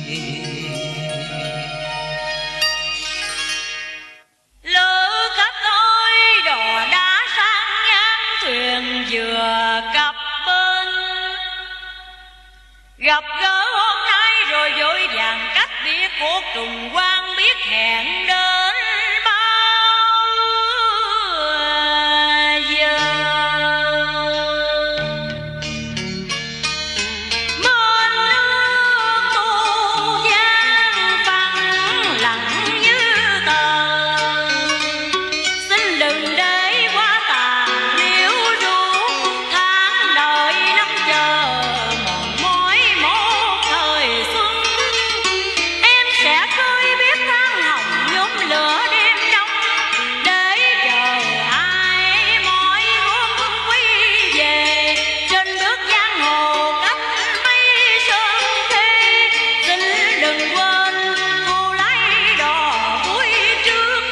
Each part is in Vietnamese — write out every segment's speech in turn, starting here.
vừa cập bên, gặp gỡ hôm nay rồi vội vàng cách biệt cuộc trùng quan, biết hẹn đến bao giờ. Bên nước tu gian phẳng lặng như tờ, xin đừng để quá tàn liễu ru, tháng đợi năm chờ mòn mỏi một thời xuân. Em sẽ khơi biết tháng hồng nhóm lửa đêm đông, để chờ ai mỏi hướng quy về trên bước giang hồ cách mấy sơn khê. Xin đừng quên cô lấy đò cuối trước.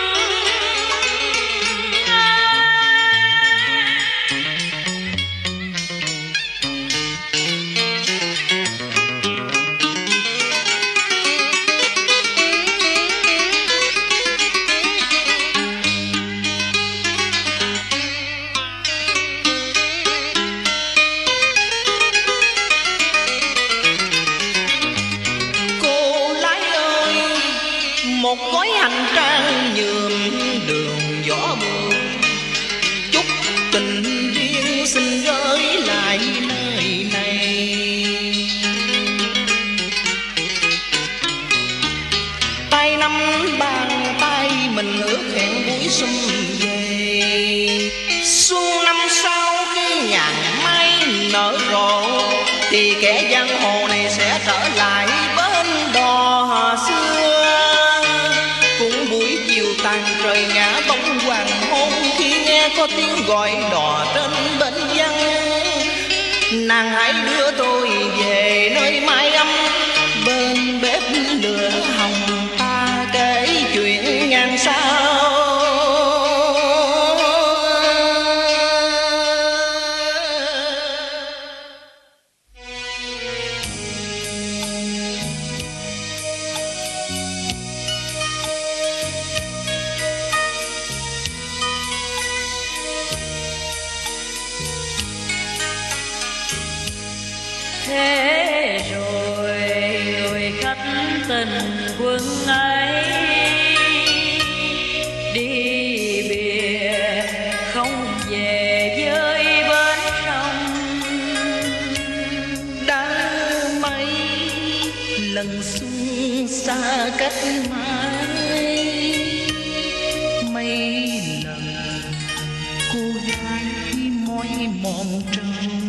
Cô lái ơi, một gói hành trang nhuộm đường gió buồn, chút tình riêng xin gửi lại nơi này. Tay nắm bàn tay mình ước hẹn buổi xuân về. Xuân năm sau khi nhàn mai nở rộ, thì kẻ giang hồ này sẽ trở lại bến đò xưa. Cũng buổi chiều tàn trời ngã bóng hoàng hôn, khi nghe có tiếng gọi đò trên bến vắng. Nàng hãy đưa tôi về nơi mái ấm, bên bếp lửa hồng ta kể chuyện ngàn sao. Thế rồi người khách tình quân ấy đi bìa không về với bến sông. Đã mấy lần xuân xa cách mãi, mấy lần cô gái mỏi mòn trông.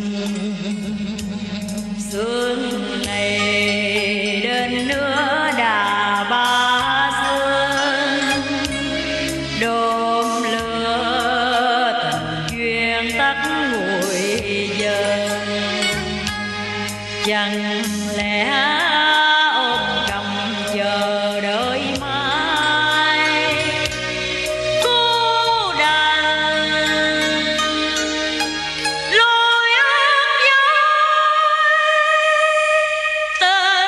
Xuân này đến nữa đà ba xuân, đốm lửa tình duyên tắt nguội dần. Chẳng lẽ ôm cầm chờ đợi mãi cô đành lối ước dối tên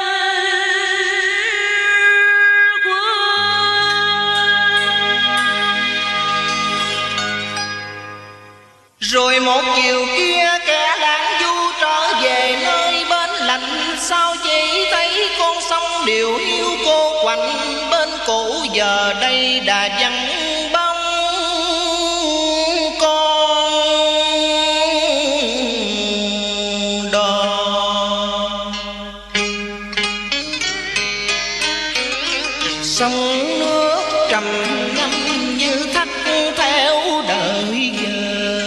quân. Rồi một chiều kia kẻ lãng du trở về nơi bến lạnh, sao chỉ thấy con sông điều hiu cô quạnh. Bên cũ giờ đây đã vắng bóng con đò. Sông nước trầm ngâm như thắt theo đời giờ,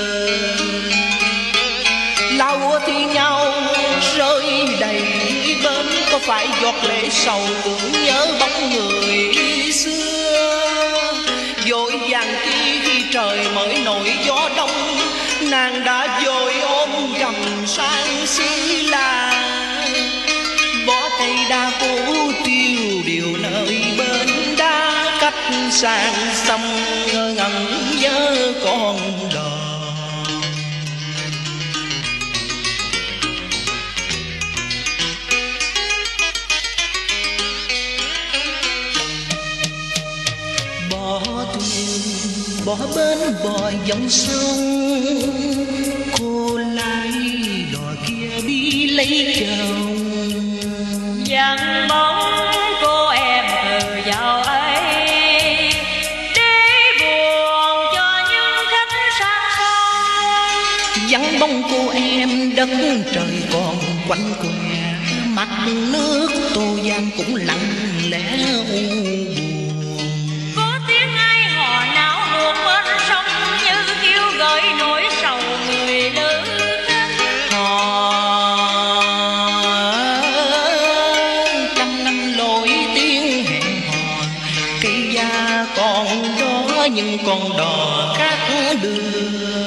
lau thi nhau rơi đầy bến. Có phải giọt lệ sầu tưởng nhớ bóng người xưa, vội vàng chi khi trời mới nổi gió đông. Nàng đã vội ôm gầm sang xí la, bỏ cây đa phố tiêu điều nơi bên đá cách sang sông, ngơ ngẩn nhớ con đò. bỏ bên bờ dòng sông, cô lái đò kia đi lấy chồng. Dần bóng cô em từ dạo ấy, để buồn cho những khách sang sông. Vắng bóng cô em đất trời còn quạnh quẻ, mặt nước Tô Giang cũng lặng lẽ u buồn. Có tiếng ai hò náo nuột bên sông, như kêu gợi nỗi sầu người lữ khách. Hò trăm năm lối tiếng hẹn hò, cây gia còn đó nhưng con đò khác đường.